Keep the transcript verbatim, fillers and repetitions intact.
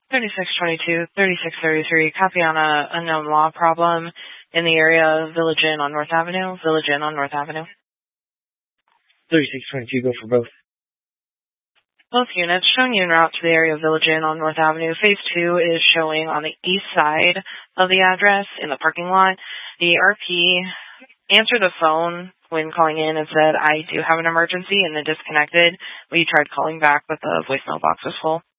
thirty-six twenty-two, thirty-six thirty-three, copy on a unknown law problem in the area of Village Inn on North Avenue. Village Inn on North Avenue. thirty-six twenty-two, go for both. Both units showing you en route to the area of Village Inn on North Avenue. Phase two is showing on the east side of the address in the parking lot. The R P answered the phone when calling in and said, I do have an emergency, and then disconnected. We tried calling back, but the voicemail box was full.